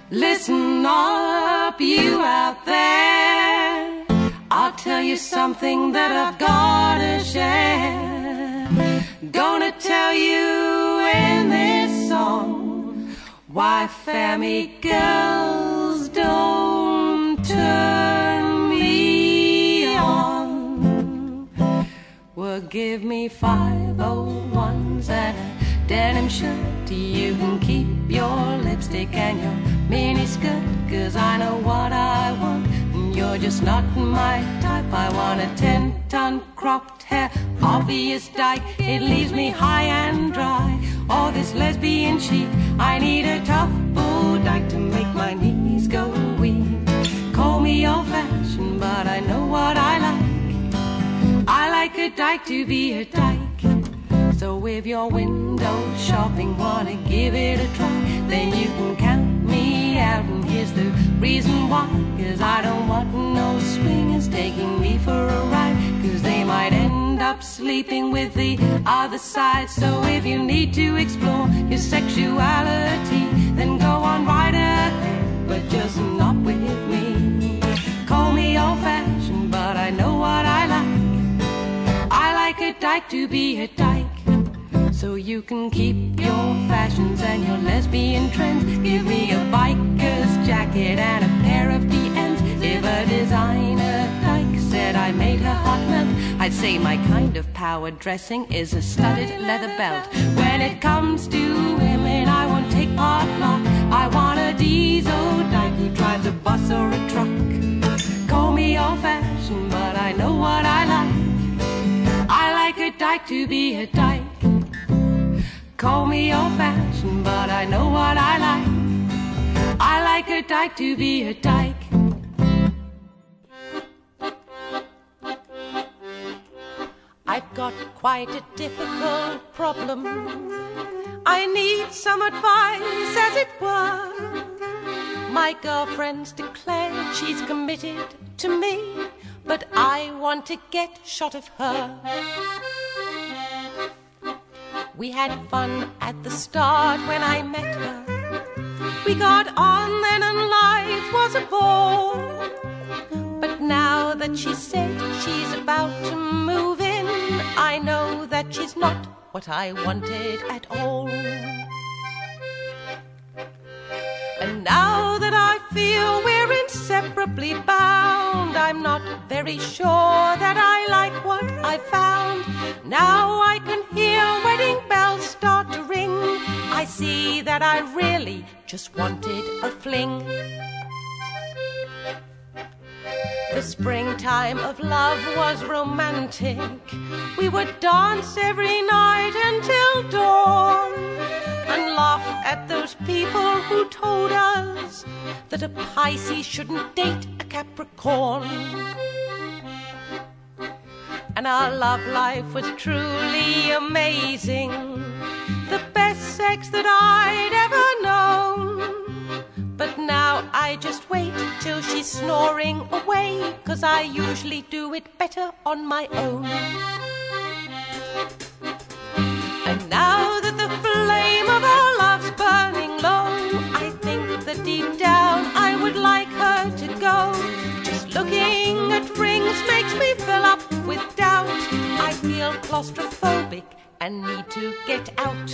Listen up, you out there. I'll tell you something that I've gotta share. Gonna tell you in this song why Family girls don't turn me on. Well, give me 5 old ones and a denim shirt. You can keep your lipstick and your miniskirt, 'cause I know what I want, and you're just not my type. I want a 10-ton cropped hair, obvious dyke, it leaves me high and dry. All this lesbian chic, I need a tough bull dyke to make my knees go weak. Call me old-fashioned, but I know what I like. I like a dyke to be a dyke. So if you're window shopping, wanna give it a try, then you can count me out, and here's the reason why. 'Cause I don't want no swingers taking me for a ride, 'cause they might end up sleeping with the other side. So if you need to explore your sexuality, then go on right ahead, but just not with me. Call me old-fashioned, but I know what I like. I like a dyke to be a dyke. So you can keep your fashions and your lesbian trends. Give me a biker's jacket and a pair of DMs. If a designer dyke said I made her hot melt, I'd say my kind of power dressing is a studded leather belt. When it comes to women, I won't take part lot. I want a diesel dyke who drives a bus or a truck. Call me old-fashioned, but I know what I like. I like a dyke to be a dyke. Call me old-fashioned, but I know what I like. I like a dyke to be a dyke. I've got quite a difficult problem. I need some advice, as it were. My girlfriend's declared she's committed to me, but I want to get shot of her. We had fun at the start when I met her. We got on then and life was a ball. But now that she said she's about to move in, I know that she's not what I wanted at all. And now that I feel we're inseparably bound, I'm not very sure that I like what I found. Now I can hear wedding bells start to ring. I see that I really just wanted a fling. The springtime of love was romantic. We would dance every night until dawn, and laugh at those people who told us that a Pisces shouldn't date a Capricorn. And our love life was truly amazing, the best sex that I'd ever known. But now I just wait till she's snoring away, 'cause I usually do it better on my own. And now that the flame of our love's burning low, I think that deep down I would like her to go. Just looking at rings makes me fill up with doubt. I feel claustrophobic and need to get out.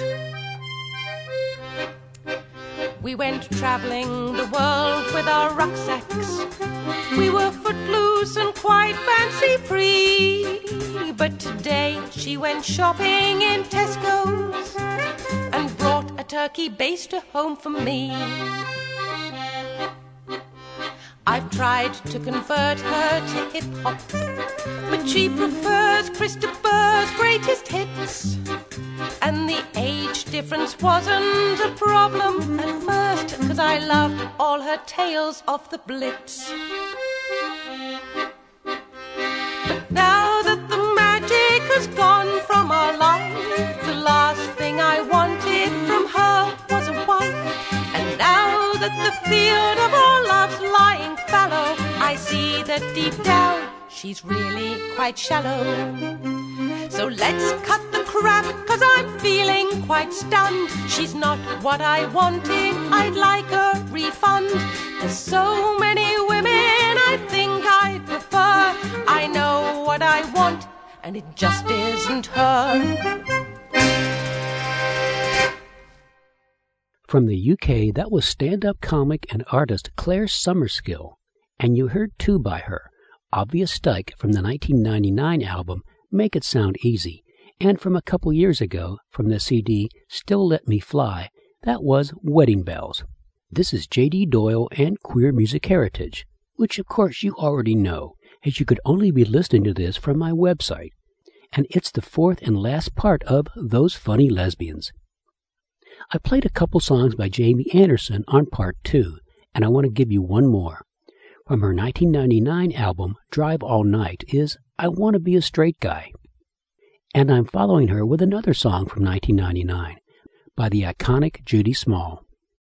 We went traveling the world with our rucksacks. We were footloose and quite fancy-free. But today she went shopping in Tesco's and brought a turkey baster home for me. I've tried to convert her to hip-hop, but she prefers Christopher's greatest hits. And the age difference wasn't a problem at first, 'cause I loved all her tales of the Blitz. But now that the magic has gone from our life, the last thing I wanted from her was a wife. And now that the field of our love's lying fallow, I see that deep down she's really quite shallow. So let's cut the crap, 'cause I'm feeling quite stunned. She's not what I wanted, I'd like her refunded. fond. There's so many women I think I'd prefer. I know what I want, and it just isn't her. From the UK, that was stand-up comic and artist Claire Summerskill, and you heard two by her, Obvious Stike from the 1999 album Make It Sound Easy, and from a couple years ago, from the CD Still Let Me Fly, that was Wedding Bells. This is J.D. Doyle and Queer Music Heritage, which of course you already know, as you could only be listening to this from my website. And it's the fourth and last part of Those Funny Lesbians. I played a couple songs by Jamie Anderson on part 2, and I want to give you one more. From her 1999 album, Drive All Night, is I Want to Be a Straight Guy. And I'm following her with another song from 1999 by the iconic Judy Small.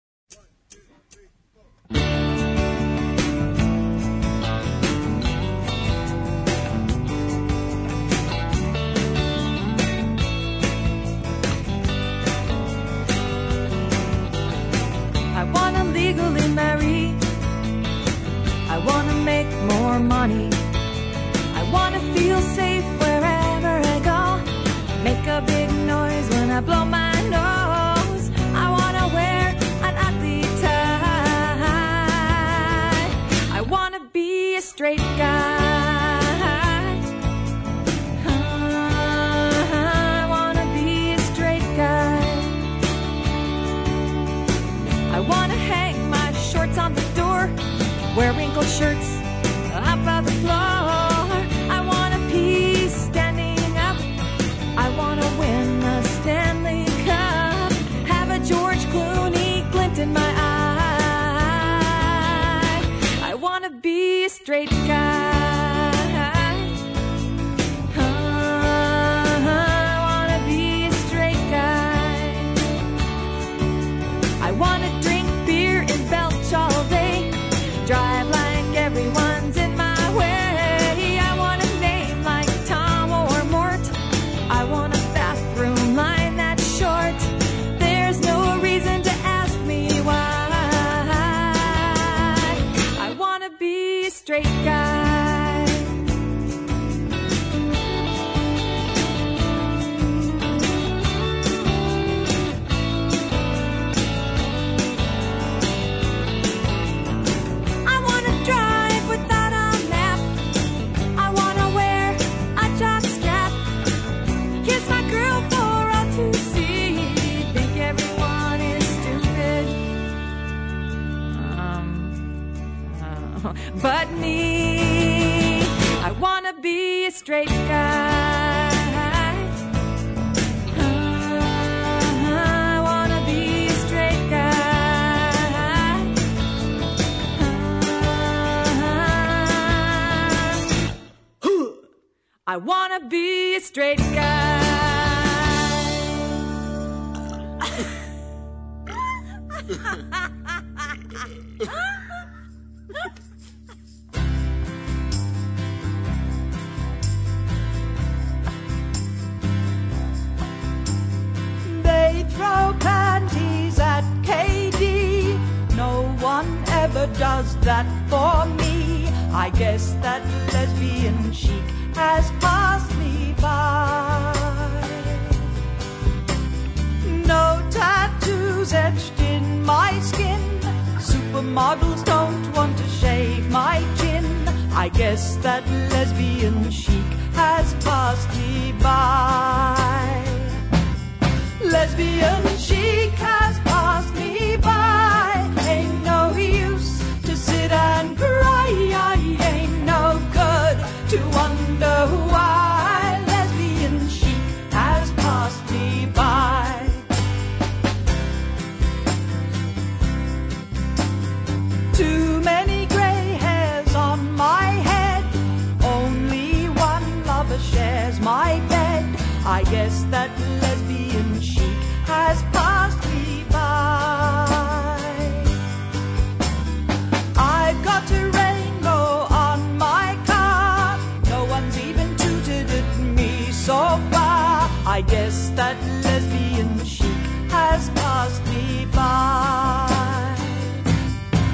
I wanna legally marry. I wanna make more money. I wanna feel safe wherever I go. Make a big noise when I blow my nose. I wanna wear an ugly tie. I wanna be a straight guy. I wanna be a straight guy. I wanna hang my shorts on the door, wear wrinkled shirts up on the floor. I wanna pee standing up. I wanna win a Stanley Cup. Have a George Clooney glint in my eye. I wanna be a straight guy. I wanna be a straight guy. I wanna drink beer and belch all day. Drive like everyone's in my way. I want a name like Tom or Mort. I want a bathroom line that's short. There's no reason to ask me why. I want to be a straight guy. But me, I wanna be a straight guy. I wanna be a straight guy. I wanna be a straight guy. Throw panties at KD. No one ever does that for me. I guess that lesbian chic has passed me by. No tattoos etched in my skin. Supermodels don't want to shave my chin. I guess that lesbian chic has passed me by. Lesbian chic has passed me by. Ain't no use to sit and cry. Ain't no good to wonder why. Lesbian chic has passed me by. Too many grey hairs on my head. Only one lover shares my bed. I guess that lesbian chic has passed me by. I've got a rainbow on my car. No one's even tooted at me so far. I guess that lesbian chic has passed me by.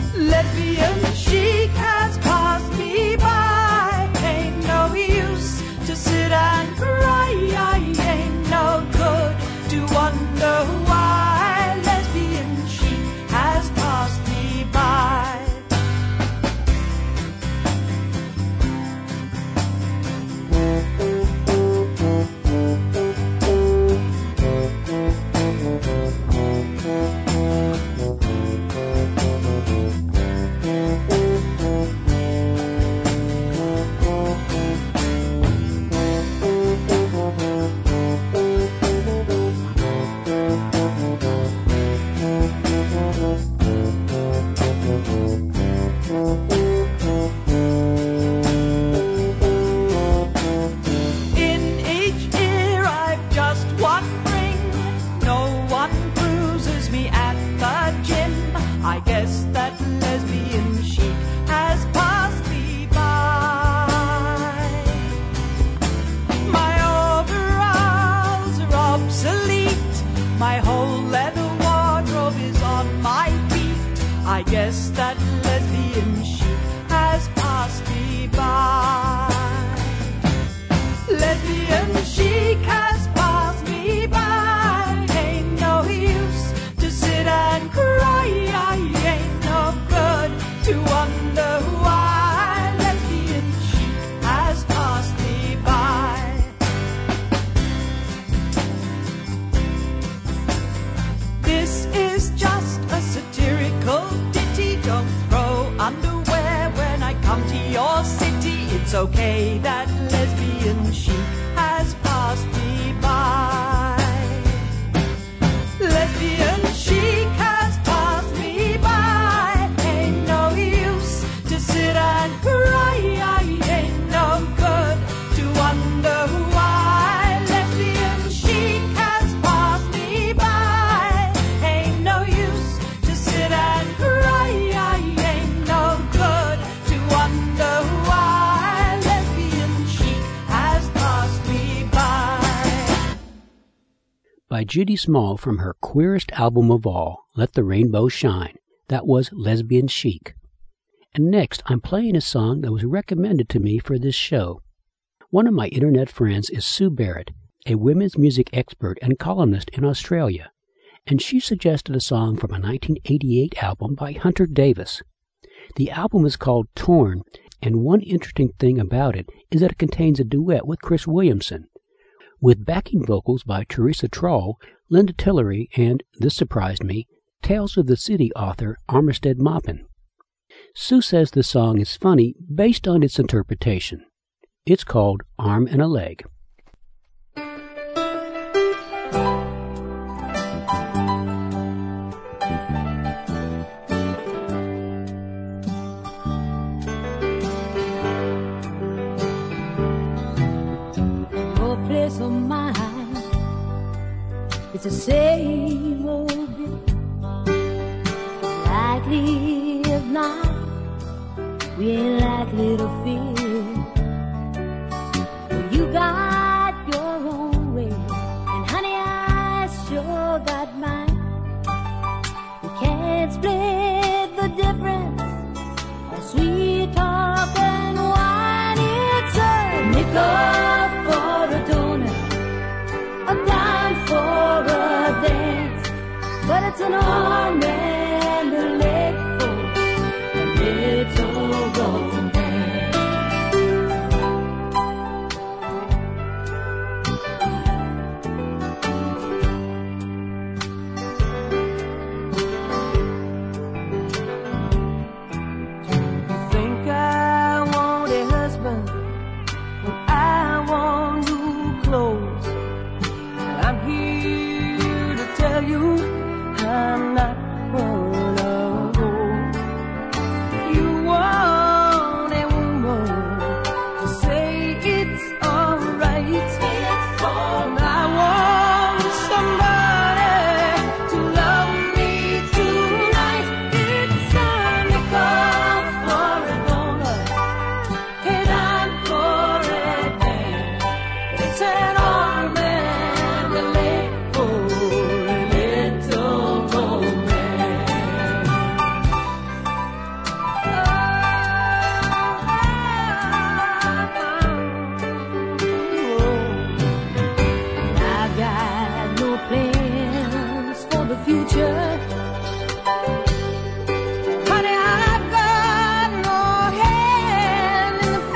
I guess that lesbian chic has passed me by. Lesbian chic has passed me by. Ain't no use to sit and cry. Ain't no good to wonder why. Lesbian chic has passed me by. This is just a satirical ditty. Don't throw underwear when I come to your city. It's okay that lesbian chic has passed me by. Lesbian chic has passed me by. Ain't no use to sit and cry. Ain't no good to wonder why. Lesbian chic has passed me by. Ain't no use to sit and cry. Ain't no good to wonder why. Lesbian chic has passed me by. By Judy Small from her queerest album of all, Let the Rainbow Shine. That was Lesbian Chic. And next, I'm playing a song that was recommended to me for this show. One of my internet friends is Sue Barrett, a women's music expert and columnist in Australia, and she suggested a song from a 1988 album by Hunter Davis. The album is called Torn, and one interesting thing about it is that it contains a duet with Chris Williamson, with backing vocals by Teresa Troll, Linda Tillery, and, this surprised me, Tales of the City author Armistead Maupin. Sue says the song is funny based on its interpretation. It's called Arm and a Leg. Your place of mine, it's the same old bit. Likely if not, we ain't likely to feel. You got your own way, and honey, I sure got mine. We can't split the difference. A sweet talk and wine, it's a nickel for a donut, a dime for a dance, but it's an arm and a leg for a little romance. You think I want a husband when I want new clothes? I'm here to tell you I'm not one of those. You want a woman to say it's alright. And I want somebody to love me tonight. It's a nickel for a donut, a dime for a dance. It's an arm and a leg for a little romance. I got no plans for the future. Honey, I've got no hand in the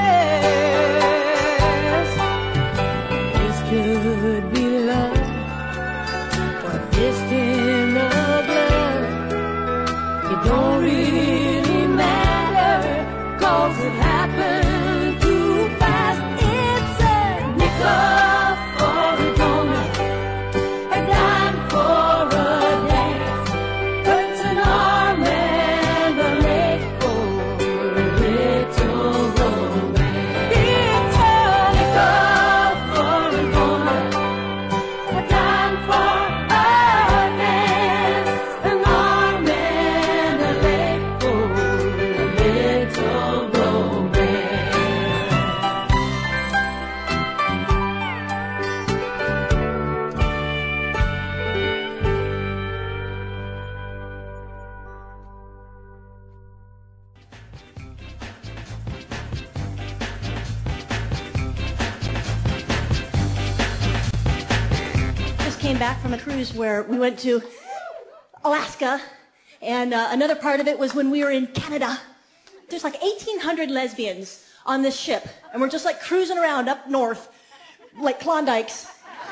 past. This could be love or a fist in the blood. It don't really matter, 'cause it happened too fast. It's a nickel for a donut, a dime for a dance, but it's an arm and a leg for a little romance. It's a nickel for a donut, a dime for a dance, an arm and a leg came back from a cruise where we went to Alaska, and another part of it was when we were in Canada. There's like 1,800 lesbians on this ship, and we're just like cruising around up north, like Klondikes.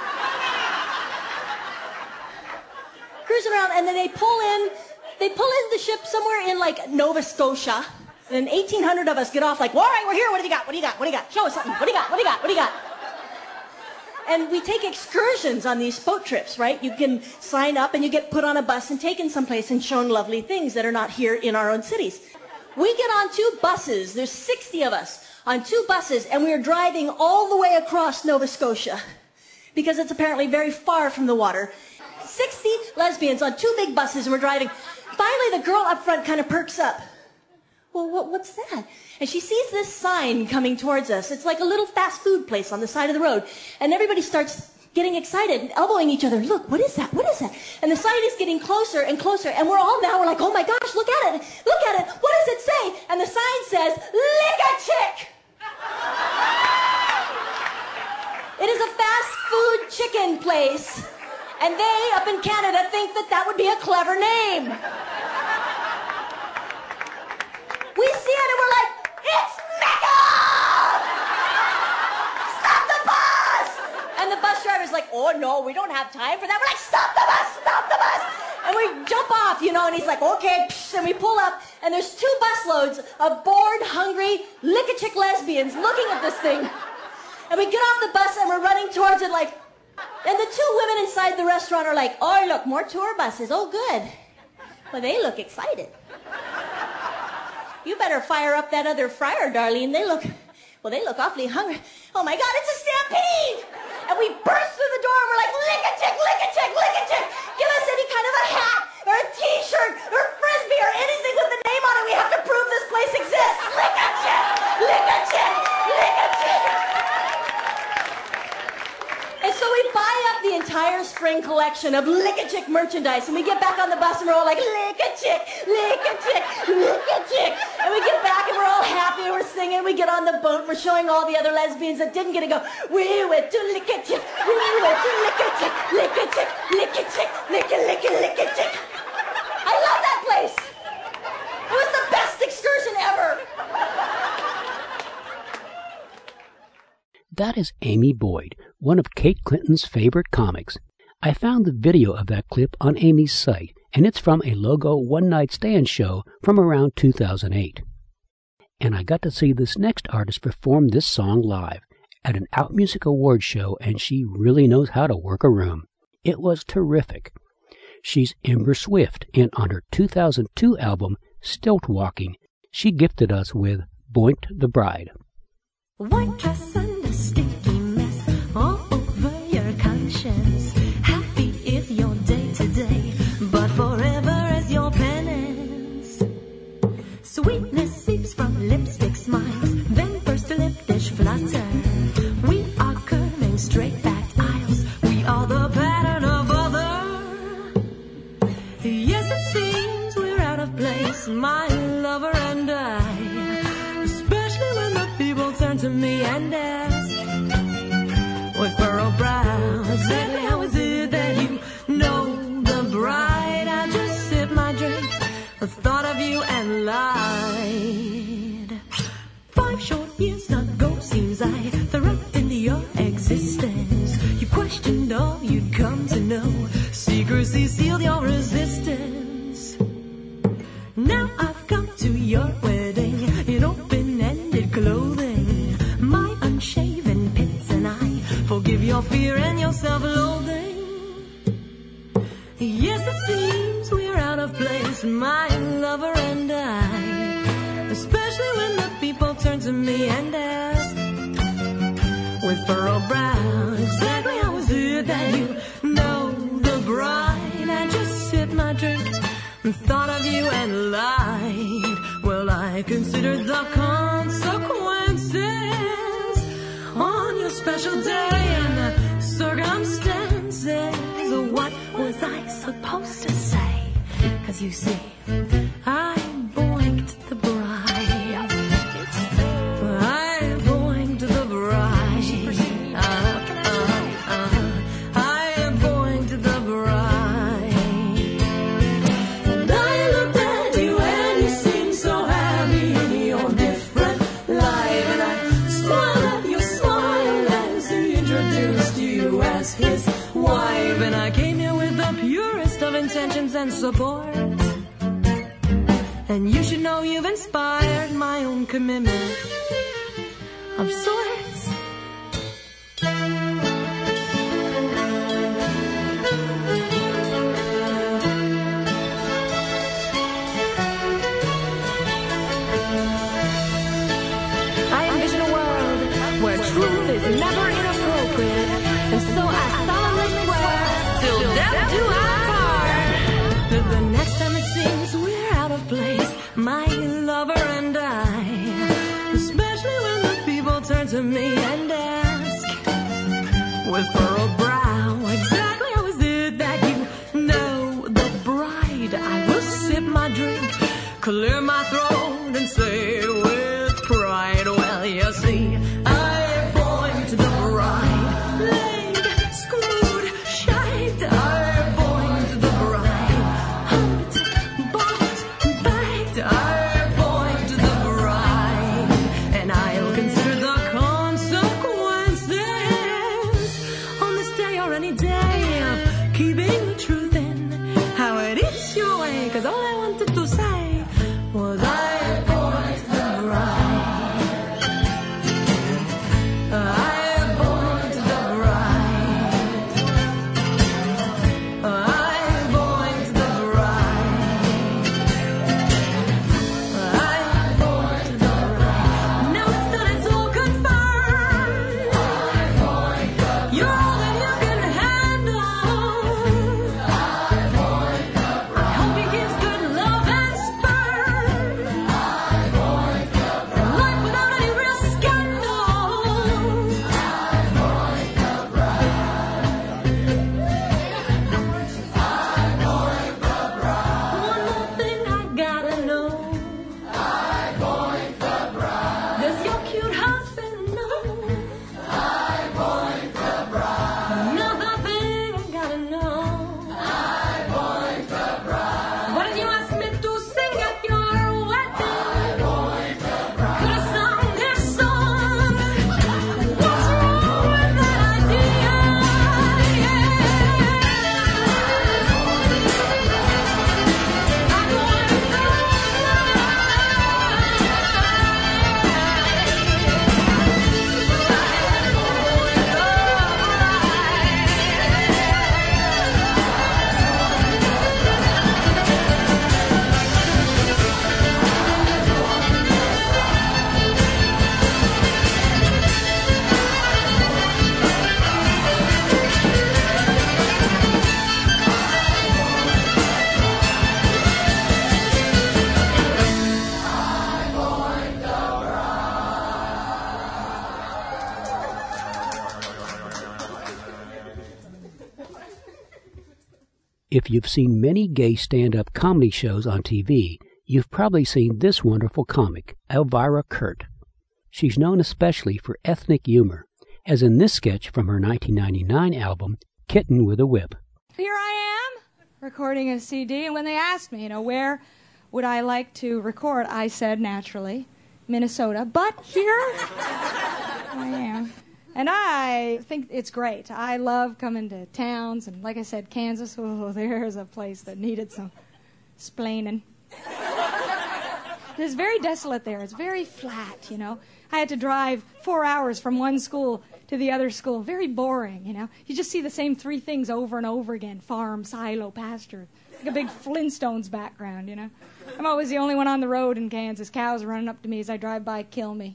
Cruising around, and then they pull in the ship somewhere in like Nova Scotia, and 1,800 of us get off like, all right, we're here, what do you got, what do you got, what do you got? Show us something, what do you got, what do you got, what do you got? And we take excursions on these boat trips, right? You can sign up and you get put on a bus and taken someplace and shown lovely things that are not here in our own cities. We get on 2 buses, there's 60 of us on 2 buses, and we are driving all the way across Nova Scotia because it's apparently very far from the water. 60 lesbians on 2 big buses, and we're driving. Finally, the girl up front kind of perks up. Well, what's that? And she sees this sign coming towards us. It's like a little fast food place on the side of the road. And everybody starts getting excited and elbowing each other. Look, what is that? What is that? And the sign is getting closer and closer. And we're like, oh my gosh, look at it. Look at it. What does it say? And the sign says, lick a chick. It is a fast food chicken place. And they, up in Canada, think that would be a clever name. We see it and we're like, it's Mecca! Stop the bus! And the bus driver's like, oh no, we don't have time for that. We're like, stop the bus, stop the bus! And we jump off, and he's like, okay, and we pull up, and there's 2 busloads of bored, hungry, lick-a-chick lesbians looking at this thing. And we get off the bus and we're running towards it like, and the 2 women inside the restaurant are like, oh look, more tour buses, oh good. Well, they look excited. You better fire up that other fryer, Darlene. They look awfully hungry. Oh my God, it's a stampede! And we burst through the door and we're like, lick a chick, lick a chick, lick a chick. Give us any kind of a hat or a t-shirt or a frisbee or anything with the name on it. We have to prove this place exists. Lick a chick, lick a chick, lick a chick. And so we buy up the entire spring collection of lick-a-chick merchandise, and we get back on the bus and we're all like, lick-a-chick, lick-a-chick, lick-a-chick. And we get back and we're all happy and we're singing. We get on the boat and we're showing all the other lesbians that didn't get to go, we went to lick-a-chick, we went to lick-a-chick, lick-a-chick, lick-a-chick, lick-a-lick-a-lick-a-chick. I love that place. It was the best excursion ever. That is Amy Boyd, one of Kate Clinton's favorite comics. I found the video of that clip on Amy's site, and it's from a Logo one-night stand show from around 2008. And I got to see this next artist perform this song live at an Out Music Awards show, and she really knows how to work a room. It was terrific. She's Ember Swift, and on her 2002 album, Stilt Walking, she gifted us with Boinked the Bride. White dress and a sticky mess all over your conscience. Happy is your day today, but forever is your penance. Sweetness seeps from lipstick smiles, then burst to lip dish flutter. We are curving straight back aisles. We are the pattern of other. Yes, it seems we're out of place, my lover and I. Turn to me and ask with furrowed brow, exactly how is it that you know the bride? I just sipped my drink, the thought of you and lied. 5 short years ago seems I threatened your existence. You questioned all you'd come to know. Secrecy sealed your resistance. Now I've come to your wedding in open-ended clothing. Forgive your fear and your self-loathing. Yes, it seems we're out of place, my lover and I. Especially when the people turn to me and ask with furrowed brow, exactly how is it that you know the bride? I just sipped my drink and thought of you and lied. Well, I considered the consequences on your special day and circumstances. What was I supposed to say? 'Cause you see, I boinked the bride. I boinked the bride. I boinked friends and support. And you should know you've inspired my own commitment of sorts. I envision a world where truth is never inappropriate, and so I solemnly swear, till death do our part, that the next time it seems we're out of place, my lover and I, especially when the people turn to me and ask, with furrowed brow, exactly how is it that you know the bride? I will sip my drink, clear my throat, and say with pride, well, you see, I point to the bride, laid, screwed, shite. I point to the bride, humped, buffed, bagged. I point to the bride, and I'll consider the consequences on this day or any day of keeping the truth in. How it is your way, 'cause all I wanted to say was I point to the bride. I point to the bride. I point to the bride. I point to the bride. Now it's done, it's all confirmed. You're all that you can handle. I hope he gives good love and sperm. Life without any real scandal. One more thing I gotta know. Does your cute husband know? Another thing I gotta know. What did you ask me to sing at your wedding? Could have sung this song. What's wrong with that idea? If you've seen many gay stand-up comedy shows on TV, you've probably seen this wonderful comic, Elvira Kurt. She's known especially for ethnic humor, as in this sketch from her 1999 album, Kitten with a Whip. Here I am, recording a CD, and when they asked me, where would I like to record, I said, naturally, Minnesota, but here I am. And I think it's great. I love coming to towns, and like I said, Kansas, oh, there's a place that needed some splaining. It's very desolate there. It's very flat, I had to drive 4 hours from one school to the other school. Very boring, You just see the same three things over and over again. Farm, silo, pasture. Like a big Flintstones background, I'm always the only one on the road in Kansas. Cows running up to me as I drive by, kill me.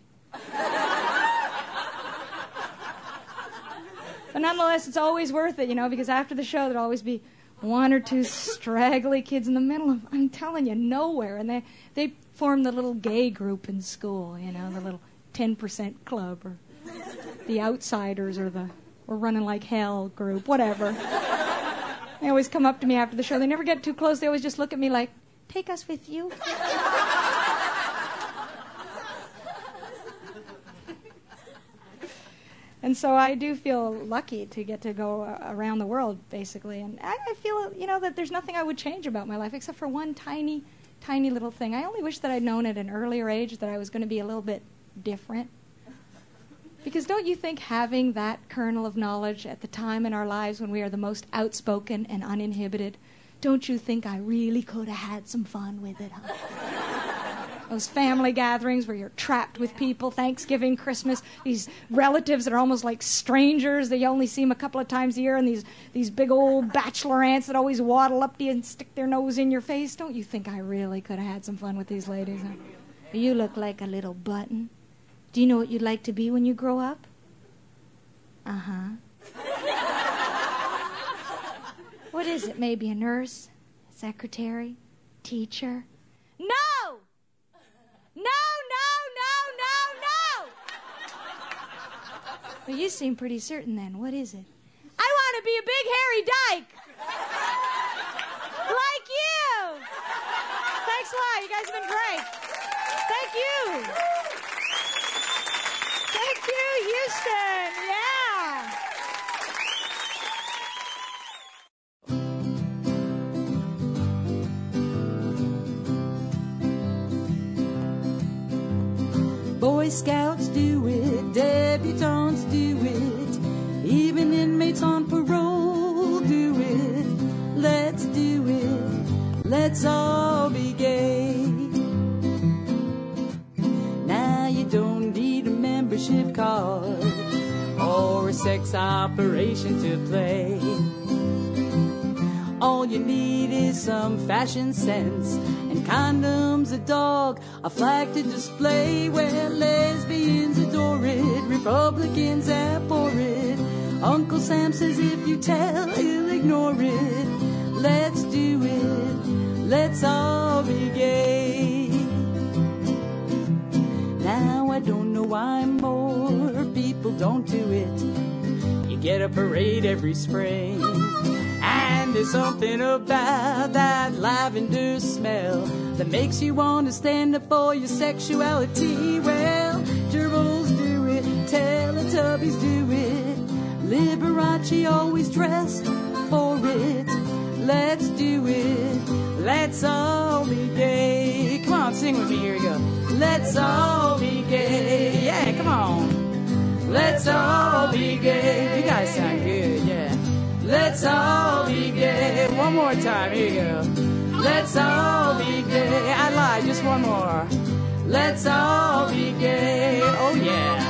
But nonetheless, it's always worth it, because after the show, there'll always be one or two straggly kids in the middle of, I'm telling you, nowhere. And they form the little gay group in school, the little 10% club, or the outsiders, or the we're running like hell group, whatever. They always come up to me after the show. They never get too close. They always just look at me like, take us with you. And so I do feel lucky to get to go around the world, basically. And I feel, that there's nothing I would change about my life except for one tiny, tiny little thing. I only wish that I'd known at an earlier age that I was going to be a little bit different. Because don't you think having that kernel of knowledge at the time in our lives when we are the most outspoken and uninhibited Don't you think I really could have had some fun with it, huh? Those family gatherings where you're trapped with people, Thanksgiving, Christmas, these relatives that are almost like strangers that you only see them a couple of times a year, and these big old bachelor aunts that always waddle up to you and stick their nose in your face. Don't you think I really could have had some fun with these ladies, huh? You look like a little button. Do you know what you'd like to be when you grow up? Uh-huh. What is it? Maybe a nurse? Secretary? Teacher? No! No, no, no, no, no! Well, you seem pretty certain then. What is it? I want to be a big hairy dyke! Like you! Thanks a lot. You guys have been great. Thank you. Thank you, Houston. Yeah. Boy Scouts do it, debutantes do it, even inmates on parole do it. Let's do it, let's all be gay. Now you don't need a membership card or a sex operation to play. All you need is some fashion sense and condoms, a dog, a flag to display. Where lesbians adore it, Republicans abhor it. Uncle Sam says if you tell, he'll ignore it. Let's do it, let's all be gay. Now I don't know why more people don't do it. You get a parade every spring, and there's something about that lavender smell that makes you want to stand up for your sexuality. Well, gerbils do it, Teletubbies do it, Liberace always dressed for it. Let's do it, let's all be gay. Come on, sing with me, here we go. Let's all be gay, yeah, come on. Let's all be gay. You guys sound good, yeah. Let's all be gay. One more time, here you go. Let's all be gay. I lied, just one more. Let's all be gay. Oh yeah.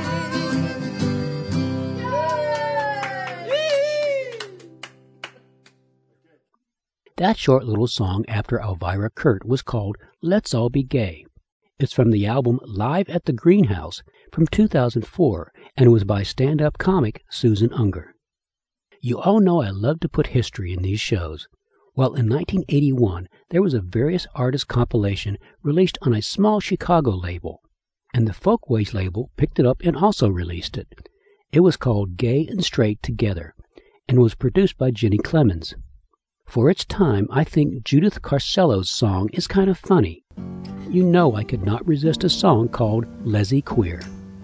That short little song after Elvira Kurt was called Let's All Be Gay. It's from the album Live at the Greenhouse from 2004 and was by stand-up comic Susan Unger. You all know I love to put history in these shows. Well, in 1981, there was a Various Artists compilation released on a small Chicago label, and the Folkways label picked it up and also released it. It was called Gay and Straight Together and was produced by Jenny Clemens. For its time, I think Judith Carcello's song is kind of funny. You know I could not resist a song called Leslie Queer.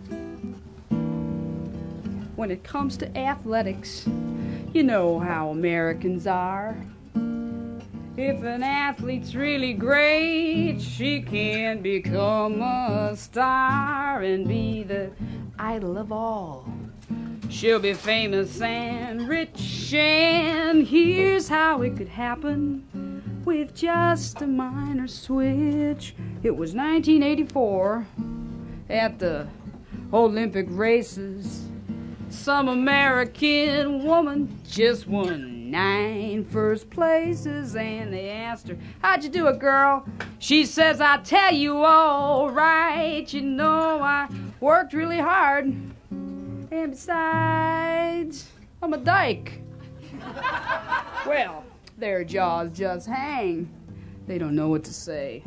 When it comes to athletics, you know how Americans are. If an athlete's really great, she can become a star and be the idol of all. She'll be famous and rich, and here's how it could happen with just a minor switch. It was 1984 at the Olympic races. Some American woman just won 9 first places, and they asked her, how'd you do it, girl? She says, I'll tell you all right. You know, I worked really hard, and besides, I'm a dyke. Well, their jaws just hang. They don't know what to say.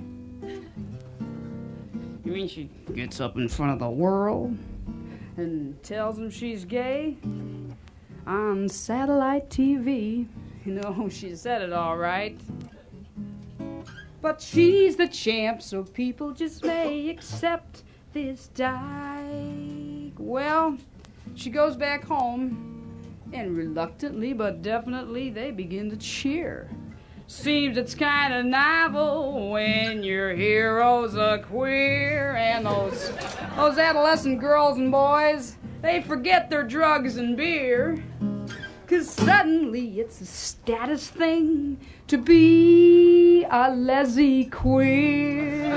You mean she gets up in front of the world and tells them she's gay on satellite TV? You know, she said it all right. But she's the champ, so people just may accept this dyke. Well, she goes back home, and reluctantly but definitely they begin to cheer. Seems it's kind of novel when your heroes are queer, and those adolescent girls and boys, they forget their drugs and beer. 'cause suddenly it's a status thing to be a leslie queer.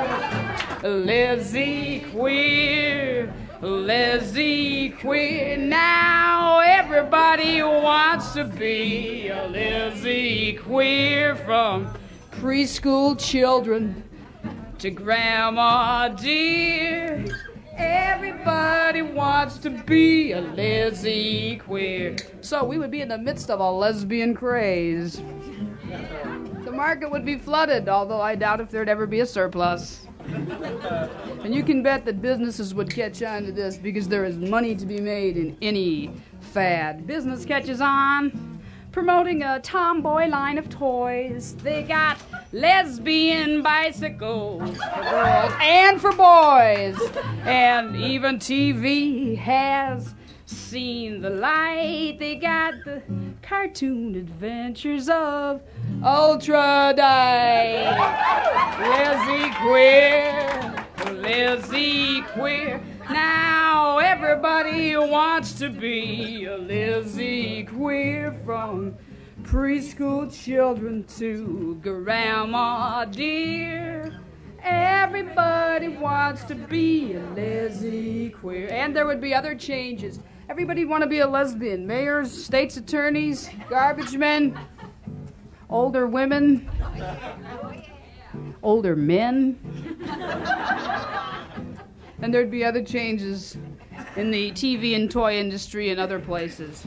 Leslie queer, Leslie queer. Now everybody wants to be a Leslie queer, from preschool children to grandma dear. Everybody wants to be a Leslie queer. So we would be in the midst of a lesbian craze. The market would be flooded, although I doubt if there'd ever be a surplus. And you can bet that businesses would catch on to this, because there is money to be made in any fad. Business catches on, promoting a tomboy line of toys. They got lesbian bicycles for girls and for boys. And even TV has seen the light. They got the cartoon adventures of Ultra Dive. Leslie queer, Leslie queer. Now everybody wants to be a Leslie queer, from preschool children to grandma dear. Everybody wants to be a Leslie queer. And there would be other changes. Everybody want to be a lesbian. Mayors, state's attorneys, garbage men, older women, older men. And there'd be other changes in the TV and toy industry and other places.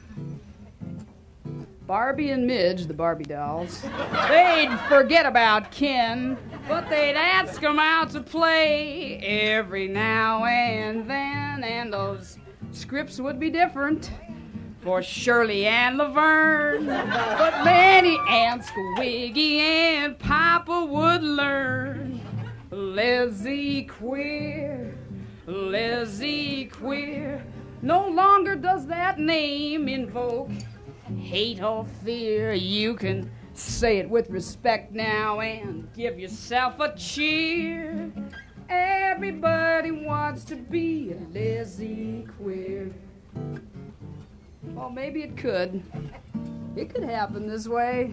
Barbie and Midge, the Barbie dolls, they'd forget about Ken, but they'd ask him out to play every now and then, and those scripts would be different for Shirley and Laverne, but many Aunt Squiggy and Papa would learn. Leslie queer, Leslie queer. No longer does that name invoke hate or fear. You can say it with respect now and give yourself a cheer. Everybody wants to be a Leslie queer. Well, maybe it could. It could happen this way.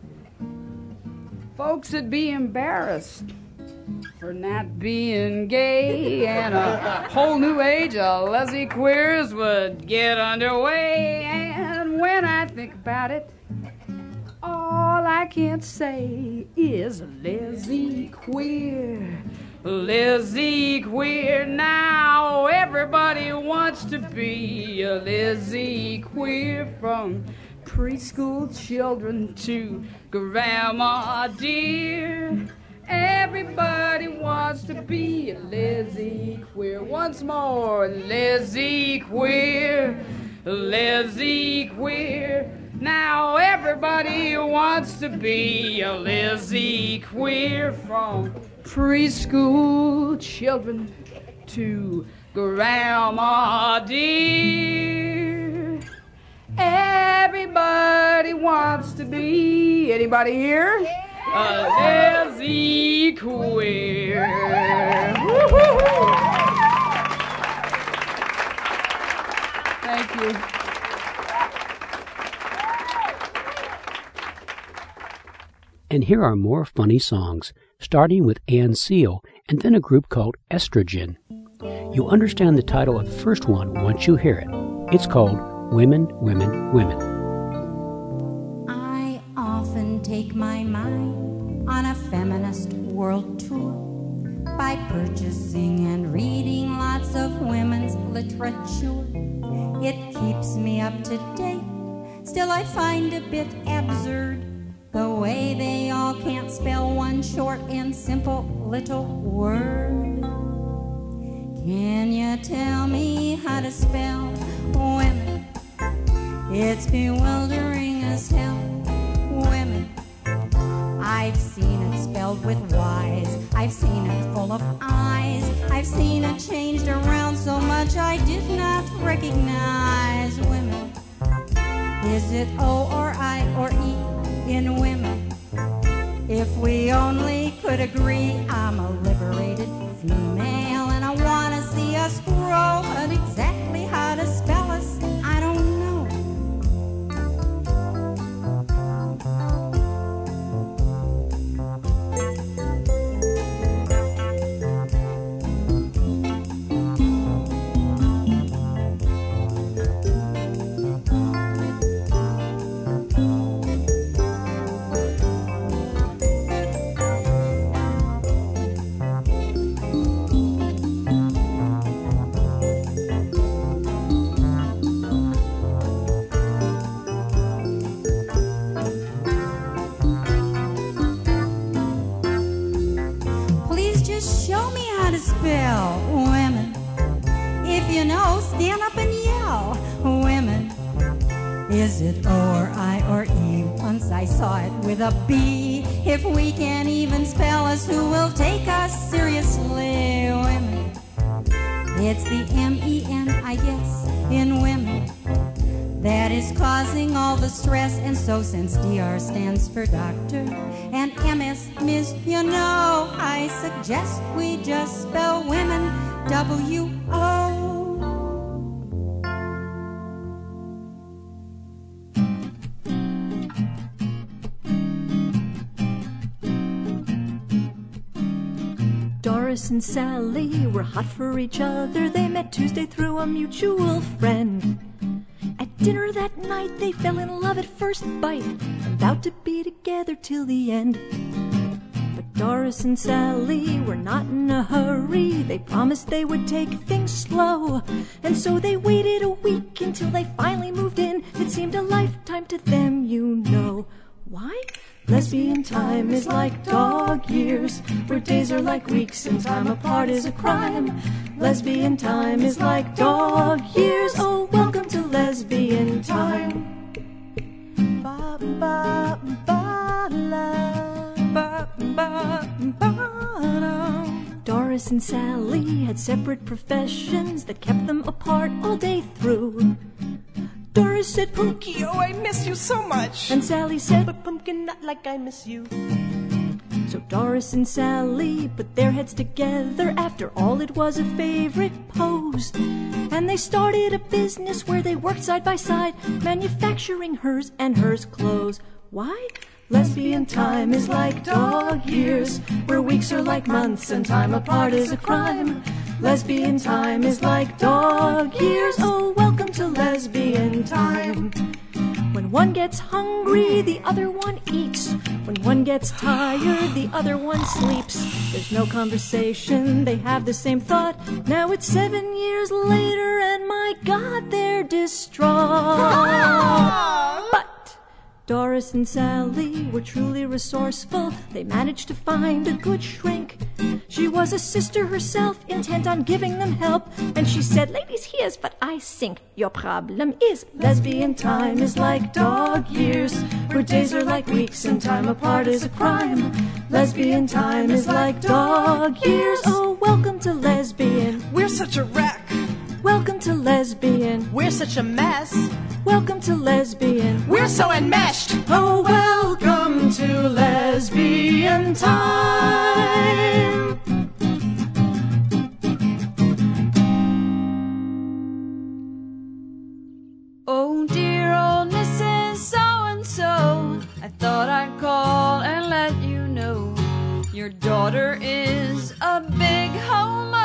Folks would be embarrassed for not being gay, and a whole new age of Leslie queers would get underway. And when I think about it, all I can say is Leslie queer, Leslie queer. Now everybody wants to be a Leslie queer, from preschool children to grandma dear. Everybody wants to be a Leslie queer. Once more, Leslie queer, Leslie queer. Now everybody wants to be a Leslie queer, from preschool children to grandma dear. Everybody wants to be, anybody here? A Leslie queer. Woo-hoo-hoo. Thank you. And here are more funny songs, starting with Ann Seal and then a group called Estrogen. You'll understand the title of the first one once you hear it. It's called Women, Women, Women. I often take my mind on a feminist world tour by purchasing and reading lots of women's literature. It keeps me up to date. Still I find a bit absurd the way they all can't spell one short and simple little word. Can you tell me how to spell women? It's bewildering as hell. Women. I've seen it spelled with Y's. I've seen it full of I's. I've seen it changed around so much I did not recognize women. Is it O or I or E in women? If we only could agree, I'm a liberated female and I want to see us grow, but exactly how to spell us, I don't know. just show me how to spell women. If you know, stand up and yell women. Is it O or I or E? Once I saw it with a B. If we can't even spell us, who will take us seriously? Women. It's the M-E-N, I guess, in women that is causing all the stress. And so since DR stands for doctor and MS, Miss, you know, I suggest we just spell women W-O. Doris and Sally were hot for each other. They met Tuesday through a mutual friend. At dinner that night they fell in love at first bite and vowed to be together till the end. But Doris and Sally were not in a hurry. They promised they would take things slow, and so they waited a week until they finally moved in. It seemed a lifetime to them, you know. Why? Lesbian time is like dog years, where days are like weeks and time apart is a crime. Lesbian time is like dog years. Oh, welcome to lesbian time. Ba, ba, ba, la, ba, ba, ba, Doris and Sally had separate professions that kept them apart all day through. Doris said, Punky, oh, I miss you so much. And Sally said, but Pumpkin, not like I miss you. So Doris and Sally put their heads together. After all, it was a favorite pose. And they started a business where they worked side by side, manufacturing hers and hers clothes. Why? Lesbian time is like dog years, where weeks are like months and time apart is a crime. Lesbian time is like dog years. Oh, welcome to lesbian time. When one gets hungry, the other one eats. When one gets tired, the other one sleeps. There's no conversation, they have the same thought. Now it's 7 years later, and my God, they're distraught. But Doris and Sally were truly resourceful. They managed to find a good shrink. She was a sister herself, intent on giving them help. And she said, ladies, here's what I think your problem is. Lesbian time is like dog years, where days are like weeks and time apart is a crime. Lesbian time is like dog years. Oh, welcome to lesbian. We're such a wreck. Welcome to lesbian. We're such a mess. Welcome to lesbian. We're so enmeshed. Oh, welcome to lesbian time. Oh, dear old Mrs. So-and-so, I thought I'd call and let you know your daughter is a big homo.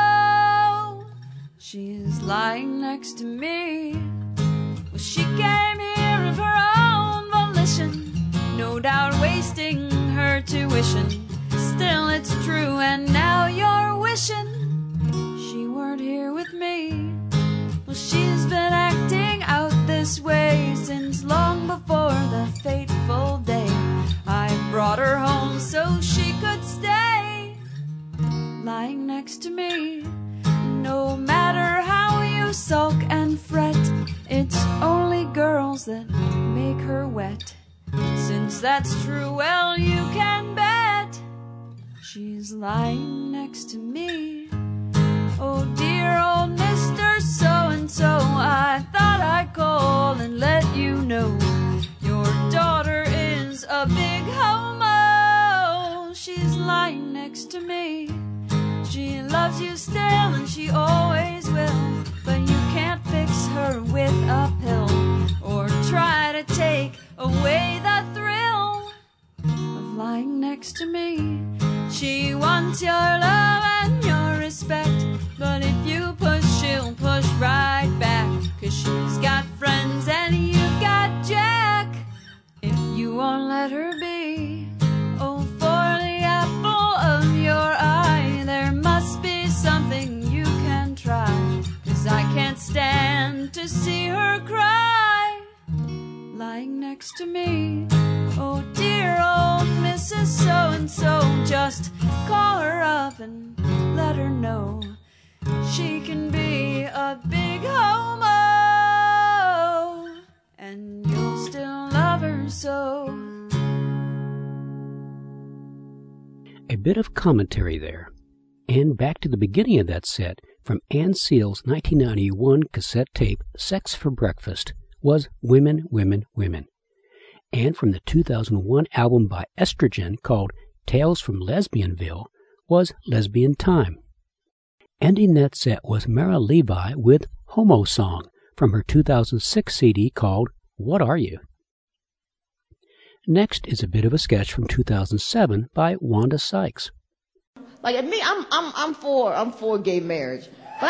She's lying next to me. Well, she came here of her own volition, no doubt wasting her tuition. Still, it's true, and now you're wishing she weren't here with me. Well, she's been acting out this way since long before the fateful day I brought her home so she could stay lying next to me. No matter how you sulk and fret, it's only girls that make her wet. Since that's true, well, you can bet she's lying next to me. Oh, dear old Mr. So-and-so, I thought I'd call and let you know your daughter is a big homo. She's lying next to me. She loves you still and she always will, but you can't fix her with a pill or try to take away the thrill of lying next to me. She wants your love and your respect, but if you push, she'll push right back, 'cause she's got friends and you've got Jack. If you won't let her be, oh, for the apple of your eye, there must be something you can up and let her know she can be a big homo, and you'll still love her so. A bit of commentary there. And back to the beginning of that set, from Ann Seal's 1991 cassette tape, Sex for Breakfast, was Women, Women, Women. And from the 2001 album by Estrogen called Tales from Lesbianville was Lesbian Time. Ending that set was Mara Levi with Homo Song from her 2006 CD called What Are You? Next is a bit of a sketch from 2007 by Wanda Sykes. Like me, I'm for gay marriage, but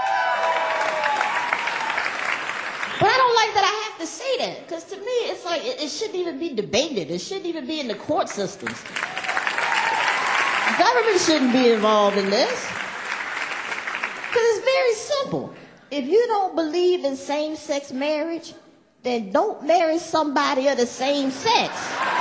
I don't like that I have to say that, because to me it's like it shouldn't even be debated. It shouldn't even be in the court systems. Government shouldn't be involved in this, because it's very simple. If you don't believe in same-sex marriage, then don't marry somebody of the same sex.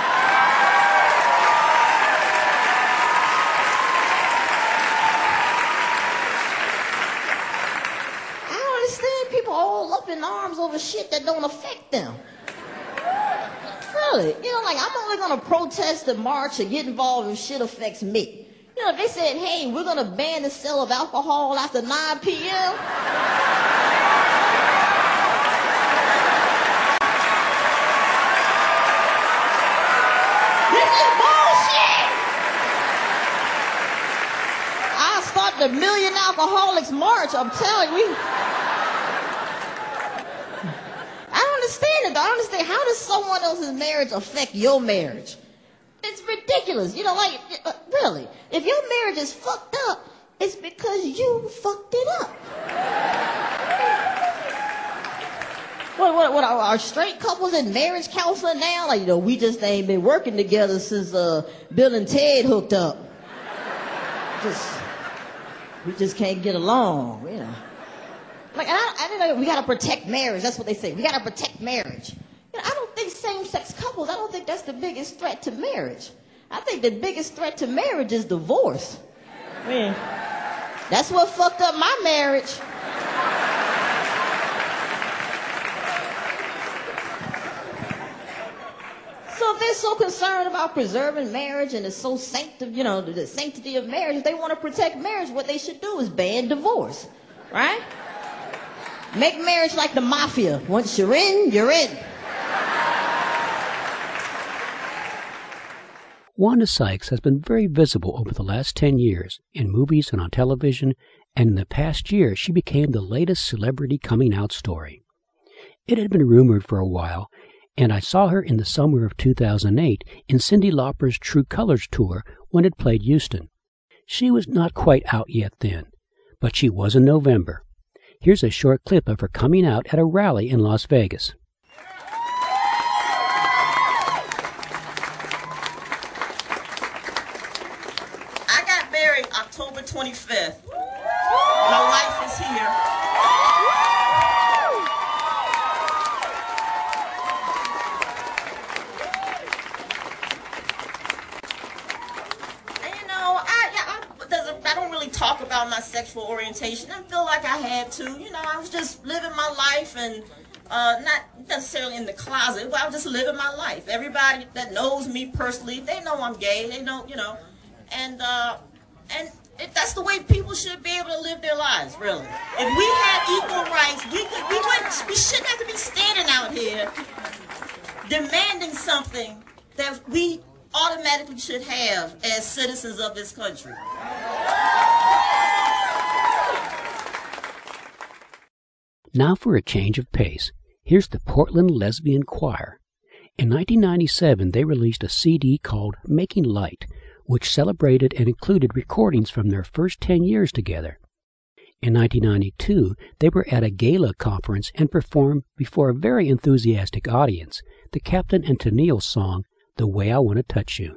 People all up in arms over shit that don't affect them. Really. You know, like, I'm only going to protest and march and get involved if shit affects me. You know, if they said, hey, we're going to ban the sale of alcohol after 9 p.m. This is bullshit. I'll start the Million Alcoholics March, I'm telling you. I don't understand. How does someone else's marriage affect your marriage? It's ridiculous. You know, like, really. If your marriage is fucked up, it's because you fucked it up. What are straight couples in marriage counseling now? Like, you know, we just ain't been working together since Bill and Ted hooked up. We just can't get along, you know. Like, I don't know, we gotta protect marriage. That's what they say. We gotta protect marriage. You know, I don't think same-sex couples, I don't think that's the biggest threat to marriage. I think the biggest threat to marriage is divorce. I mean, that's what fucked up my marriage. So if they're so concerned about preserving marriage and it's so the sanctity of marriage, if they want to protect marriage, what they should do is ban divorce, right? Make marriage like the mafia. Once you're in, you're in. Wanda Sykes has been very visible over the last 10 years in movies and on television, and in the past year she became the latest celebrity coming out story. It had been rumored for a while, and I saw her in the summer of 2008 in Cyndi Lauper's True Colors tour when it played Houston. She was not quite out yet then, but she was in November. Here's a short clip of her coming out at a rally in Las Vegas. I got married October 25th. My wife is here. And you know, I don't really talk about my sexual orientation. I feel like I had to. You know, I was just living my life and not necessarily in the closet, but I was just living my life. Everybody that knows me personally, they know I'm gay. They know, you know, and that's the way people should be able to live their lives, really. If we had equal rights, we shouldn't have to be standing out here demanding something that we automatically should have as citizens of this country. Now for a change of pace, here's the Portland Lesbian Choir. In 1997, they released a CD called Making Light, which celebrated and included recordings from their first 10 years together. In 1992, they were at a gala conference and performed before a very enthusiastic audience the Captain and Tennille song, The Way I Want to Touch You.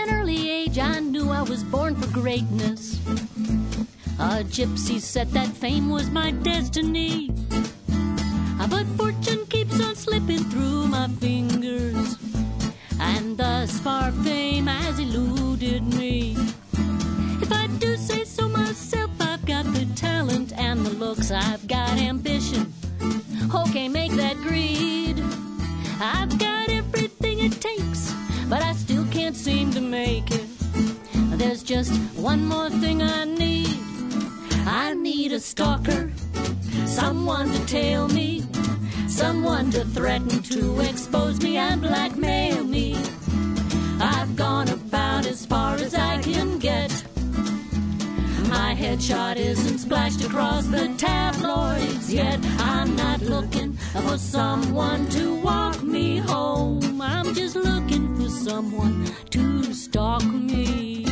an early age, I knew I was born for greatness. A gypsy said that fame was my destiny. But fortune keeps on slipping through my fingers, and thus far fame has eluded me. If I do say so myself, I've got the talent and the looks, I've got ambition. Okay, make that greed. I've got everything it takes, but I still can't seem to make it. There's just one more thing I need. I need a stalker, someone to tail me, someone to threaten to expose me and blackmail me. I've gone about as far as I can get. My headshot isn't splashed across the tabloids yet. I'm not looking for someone to walk me home. I'm just looking for someone to stalk me.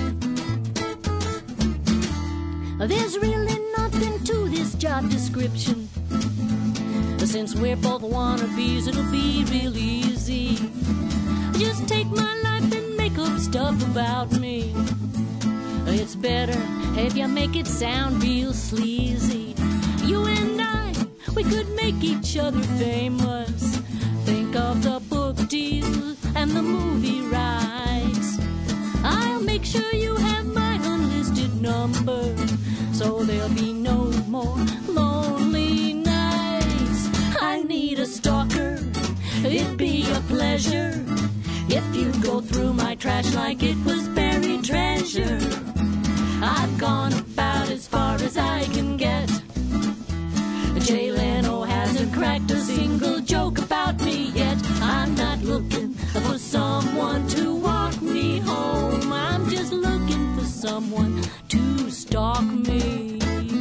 There's really nothing to this job description. Since we're both wannabes, it'll be real easy. Just take my life and make up stuff about me. It's better if you make it sound real sleazy. You and I, we could make each other famous. Think of the book deal and the movie rights. I'll make sure you have my unlisted number, so there'll be no more lonely nights. I need a stalker, it'd be a pleasure if you'd go through my trash like it was buried treasure. I've gone about as far as I can get. Jay Leno hasn't cracked a single joke about me yet. I'm not looking for someone to walk me home. I'm just looking for someone to stalk me.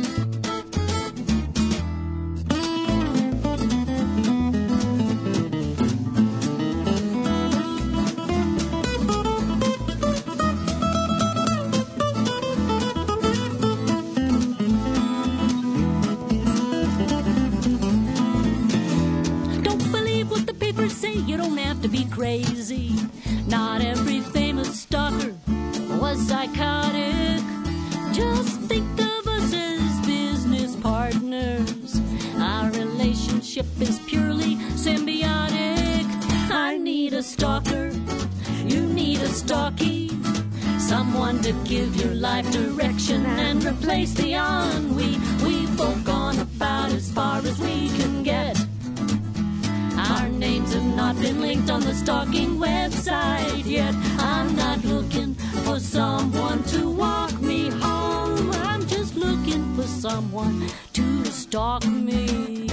You don't have to be crazy. Not every famous stalker was psychotic. Just think of us as business partners. Our relationship is purely symbiotic. I need a stalker, you need a stalkie, someone to give your life direction and replace the ennui. We've both gone about as far as we can get. Our names have not been linked on the stalking website yet. I'm not looking for someone to walk me home. I'm just looking for someone to stalk me.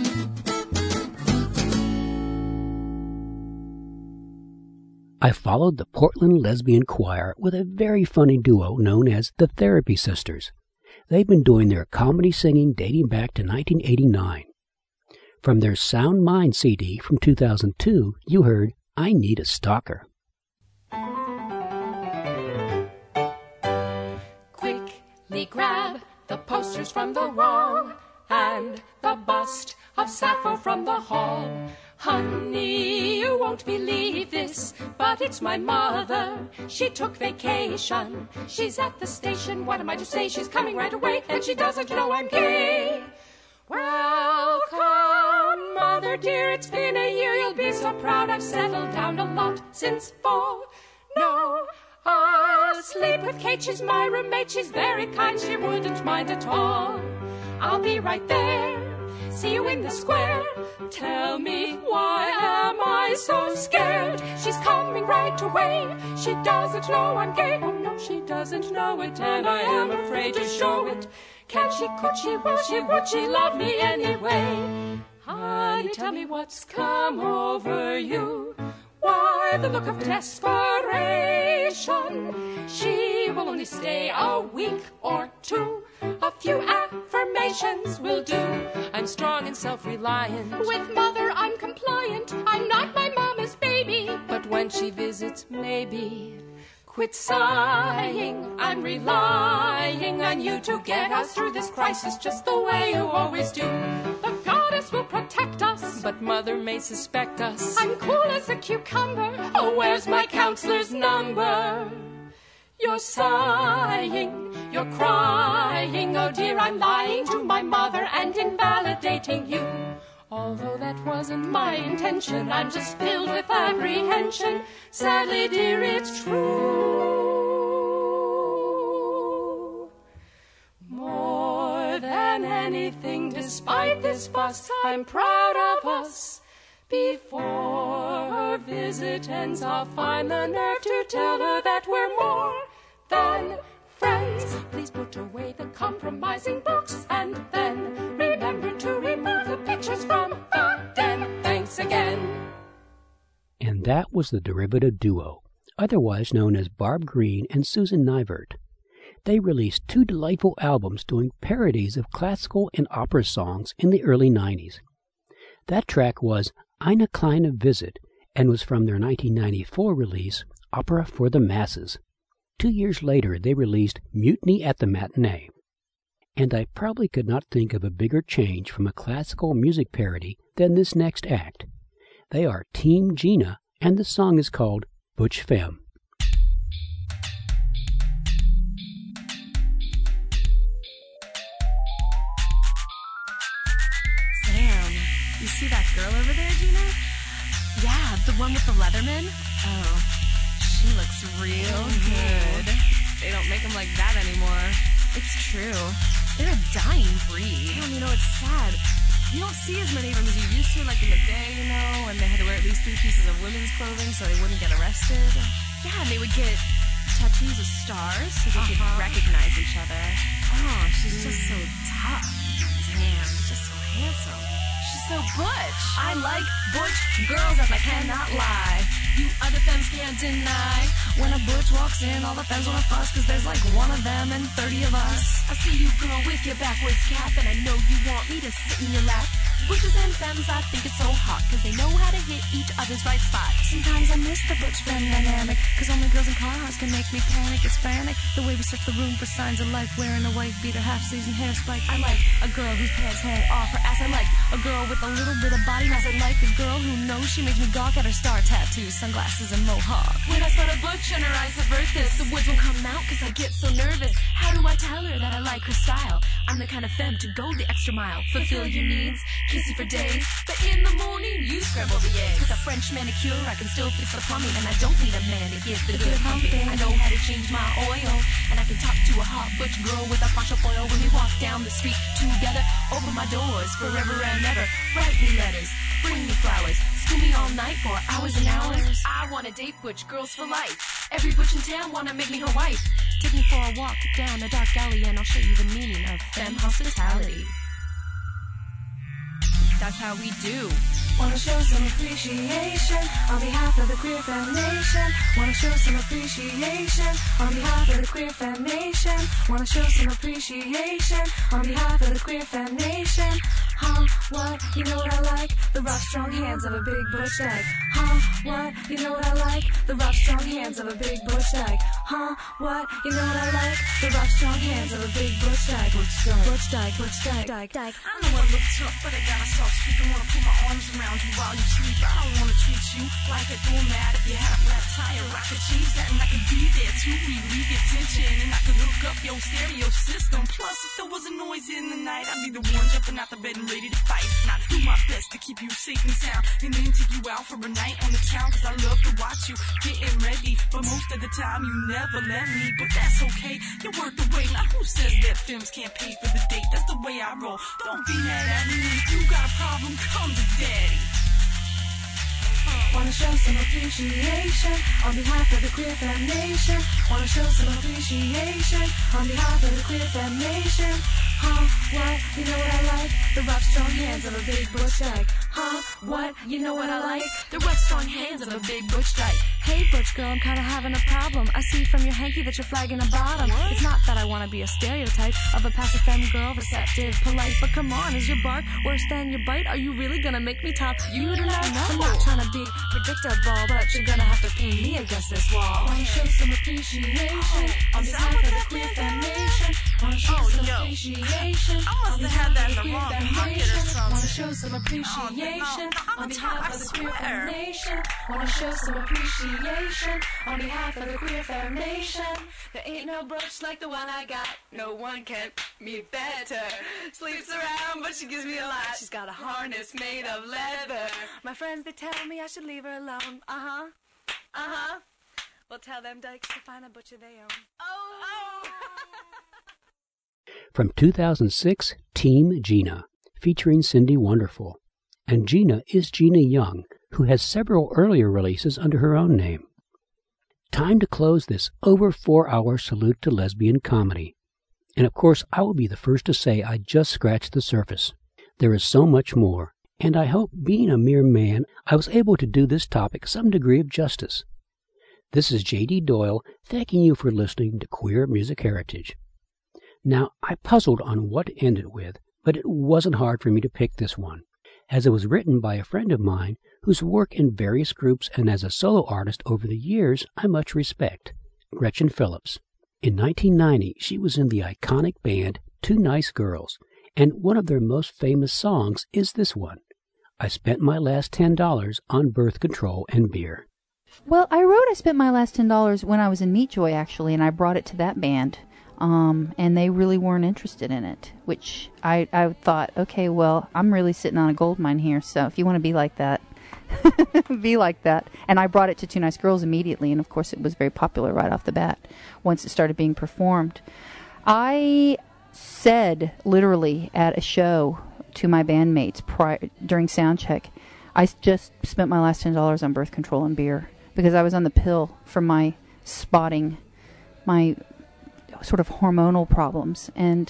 I followed the Portland Lesbian Choir with a very funny duo known as the Therapy Sisters. They've been doing their comedy singing dating back to 1989. From their Sound Mind CD from 2002, you heard I Need a Stalker. Quickly grab the posters from the wall and the bust of Sappho from the hall. Honey, you won't believe this, but it's my mother. She took vacation. She's at the station. What am I to say? She's coming right away, and she doesn't know I'm gay. Welcome, Mother dear, it's been a year, you'll be so proud. I've settled down a lot since fall. No, I'll sleep with Kate, she's my roommate, she's very kind, she wouldn't mind at all. I'll be right there, see you in the square. Tell me, why am I so scared? She's coming right away, she doesn't know I'm gay. Oh no, she doesn't know it, and I am afraid to show it. Can she, could she, will she, would she love me anyway? Honey, tell me what's come over you. Why the look of desperation? She will only stay a week or two. A few affirmations will do. I'm strong and self-reliant. With Mother, I'm compliant. I'm not my mama's baby. But when she visits, maybe quit sighing. I'm relying on you to get us through this crisis just the way you always do. The goddess will protect us, but Mother may suspect us. I'm cool as a cucumber. Oh, where's my counselor's number? you're sighing, you're crying. Oh dear, I'm lying to my mother and invalidating you. Although that wasn't my intention, I'm just filled with apprehension. Sadly, dear, it's true. More than anything, despite this fuss, I'm proud of us. Before her visit ends, I'll find the nerve to tell her that we're more than friends. Please put away the compromising books and then remember to remove the pictures from the den. Thanks again. And that was the Derivative Duo, otherwise known as Barb Green and Susan Nivert. They released 2 delightful albums doing parodies of classical and opera songs in the early 90s. That track was Eine kleine Visit and was from their 1994 release, Opera for the Masses. 2 years later, they released Mutiny at the Matinee. And I probably could not think of a bigger change from a classical music parody than this next act. They are Team Gina, and the song is called Butch Femme. Sam, you see that girl over there, Gina? Yeah, the one with the Leatherman? Oh, she looks real good. They don't make them like that anymore. It's true. They're a dying breed. You know, it's sad. You don't see as many of them as you used to, like in the day, you know, and they had to wear at least 3 pieces of women's clothing so they wouldn't get arrested. Yeah, and they would get tattoos of stars so they could recognize each other. Oh, she's just so tough. Damn, she's just so handsome. She's so butch. I like butch girls, as I cannot lie. You other femmes can't deny. When a butch walks in, all the femmes wanna fuss, cause there's like one of them and 30 of us. I see you, girl, with your backwards cap, and I know you want me to sit in your lap. Butches and femmes, I think it's so hot, cause they know how to hit each other's right spot. Sometimes I miss the butch femme dynamic, cause only girls in cars can make me panic. It's frantic, the way we search the room for signs of life, wearing a wife beater, half-season hair spike. I like a girl whose pants hang off her ass. I like a girl with a little bit of body mass. I like a girl who knows she makes me gawk at her star tattoos, sunglasses, and mohawk. When I spot a butch and her eyes avert this, the words won't come out cause I get so nervous. How do I tell her that I like her style? I'm the kind of femme to go the extra mile, fulfill your needs, kiss you for days, but in the morning you scramble the eggs. With a French manicure I can still fix the plumbing, and I don't need a man to get the good humping. I know how to change my oil, and I can talk to a hot butch girl with a poncho foil. When we walk down the street together, open my doors forever and ever. Write me letters, bring me flowers, school me all night for hours and hours. I wanna date butch girls for life. Every butch in town wanna make me her wife. Take me for a walk down a dark alley and I'll show you the meaning of femme hospitality. That's how we do. Wanna show some appreciation on behalf of the queer femme nation. Wanna show some appreciation on behalf of the queer femme nation. Wanna show some appreciation on behalf of the queer femme nation. Huh, what? You know what I like? The rough, strong hands of a big butch dyke. Huh, what? You know what I like? The rough, strong hands of a big butch dyke. Huh, what? You know what I like? The rough, strong hands of a big butch dyke. Butch dyke, butch dyke, dyke, dyke. I know I look tough, but I got a soft speak. I wanna put my arms around you while you sleep. I don't wanna treat you like a doormat. If you had a flat tire, I could change that and I could be there to relieve your tension. And I could hook up your stereo system. Plus, if there was a noise in the night, I'd be the one jumping out the bed and ready to fight. And I'd do my best to keep you safe and sound, and then take you out for a night on the town. Cause I love to watch you getting ready, but most of the time you never let me. But that's okay, you're worth the wait. Now who says that films can't pay for the date? That's the way I roll. Don't be mad at me. If you got a problem, come to daddy. Wanna show some appreciation on behalf of the queer femme nation. Wanna show some appreciation on behalf of the queer femme nation. Huh, what? You know what I like? The rough, strong hands of a big butch dyke. Huh, what? You know what I like? The rough, strong hands of a big butch dyke. Hey, butch girl, I'm kinda having a problem. I see from your hanky that you're flagging a bottom. It's not that I wanna be a stereotype of a passive femme girl, receptive, polite, but come on, is your bark worse than your bite? Are you really gonna make me top you tonight? I'm not trying to be predictable, but you're gonna have to pay me against this wall. Wanna show some appreciation on behalf of the queer femme nation. Wanna show some appreciation. I must have had that in the wrong pocket or something. Wanna show some appreciation on behalf of the queer femme nation. Wanna show some appreciation on behalf of the queer femme nation. There ain't no brooch like the one I got. No one can me better. Sleeps around, but she gives me a lot. She's got a harness made of leather. My friends, they tell me I should leave her alone. Uh-huh. Uh-huh. Well, tell them dykes to find a butcher they own. Oh! From 2006, Team Gina, featuring Cindy Wonderful. And Gina is Gina Young, who has several earlier releases under her own name. Time to close this over 4-hour salute to lesbian comedy. And of course, I will be the first to say I just scratched the surface. There is so much more, and I hope, being a mere man, I was able to do this topic some degree of justice. This is J.D. Doyle, thanking you for listening to Queer Music Heritage. Now, I puzzled on what to end it with, but it wasn't hard for me to pick this one, as it was written by a friend of mine whose work in various groups and as a solo artist over the years I much respect, Gretchen Phillips. In 1990, she was in the iconic band Two Nice Girls, and one of their most famous songs is this one, I Spent My Last $10 on Birth Control and Beer. Well, I wrote I Spent My Last $10 when I was in Meat Joy, actually, and I brought it to that band. And they really weren't interested in it, which I thought, okay, well, I'm really sitting on a gold mine here, so if you want to be like that, be like that. And I brought it to Two Nice Girls immediately, and of course it was very popular right off the bat once it started being performed. I said, literally, at a show to my bandmates during sound check, I just spent my last $10 on birth control and beer, because I was on the pill for my spotting, my sort of hormonal problems, and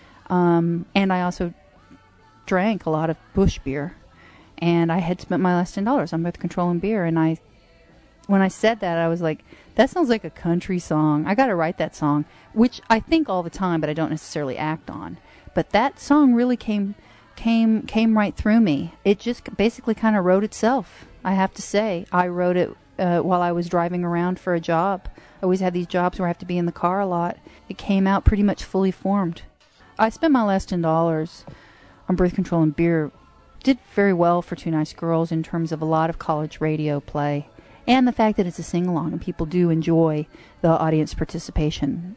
I also drank a lot of Busch beer, and I had spent my last $10 on birth control and beer, and when I said that, I was like, that sounds like a country song. I got to write that song, which I think all the time, but I don't necessarily act on. But that song really came right through me. It just basically kind of wrote itself, I have to say. I wrote it while I was driving around for a job. I always had these jobs where I have to be in the car a lot. It came out pretty much fully formed. I spent my last $10 on birth control and beer. Did very well for Two Nice Girls in terms of a lot of college radio play, and the fact that it's a sing-along and people do enjoy the audience participation.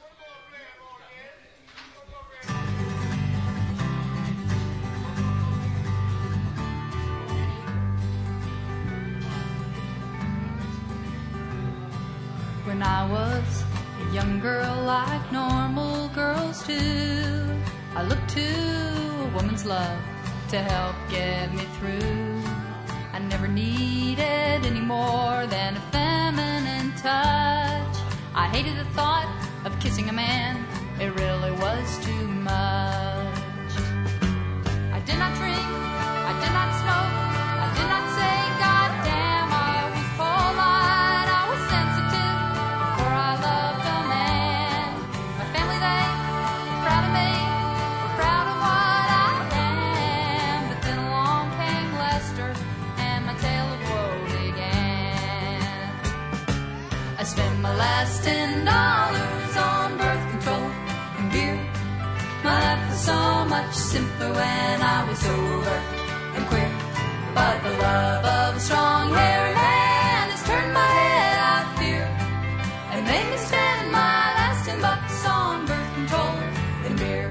When I was a young girl like normal girls do, I looked to a woman's love to help get me through. I never needed any more than a feminine touch. I hated the thought of kissing a man, it really was too much. I did not drink, I did not smoke, I did not say goddamn. I was polite, I was sensitive before I loved a man. My family, they were proud of me, were proud of what I am. But then along came Lester and my tale of woe began. I spent my last $10 on birth control and beer. My life was so much simpler when I was sober and queer. But the love of a strong-haired man has turned my head, I fear, and made me spend my last $10 on birth control and beer.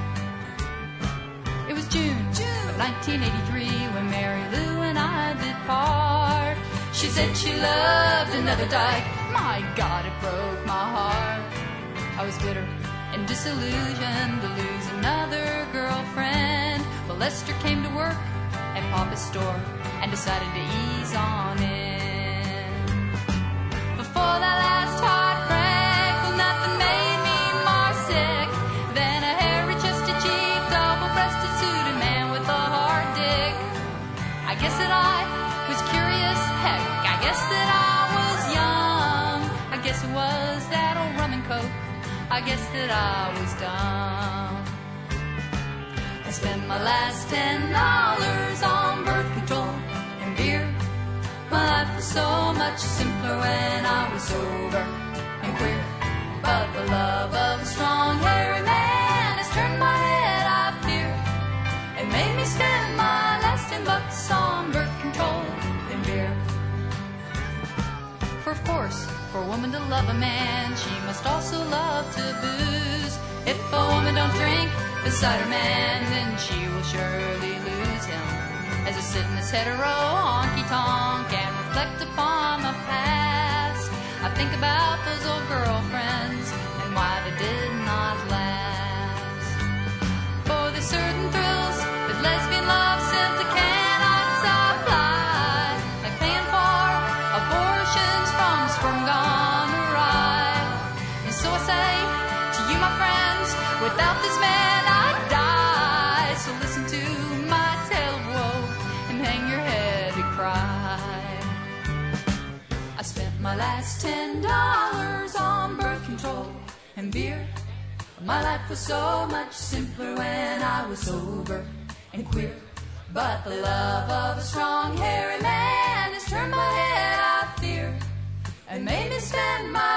It was June of 1983 when Mary Lou and I did part. She said she loved another dyke. My God, it broke my heart. I was bitter and disillusioned to lose another girlfriend. Well, Lester came to work at Papa's store and decided to ease on in. Before that last heartbreak, well, nothing made me more sick than a hairy-chested, cheap, double-breasted, suited man with a hard dick. I guess that I was curious, heck, I guess that I was young. I guess it was that old rum and coke, I guess that I was dumb. I spent my last $10 on birth control and beer. My life was so much simpler when I was sober and queer. But the love of a strong, hairy man has turned my head, I fear, and made me spend my last $10 on birth control and beer. For of course, for a woman to love a man, she must also beside her man, then she will surely lose him. As I sit in this hetero honky-tonk and reflect upon my past, I think about those old girlfriends and why they did not last. For there's certain thrills that lesbian love simply cannot supply, like paying for abortions from sperm gone awry. And so I say to you, my friends, without this man I'd die. So listen to my tale of woe and hang your head and cry. I spent my last $10 on birth control and beer. My life was so much simpler when I was sober and queer. But the love of a strong, hairy man has turned my head, I fear, and made me spend my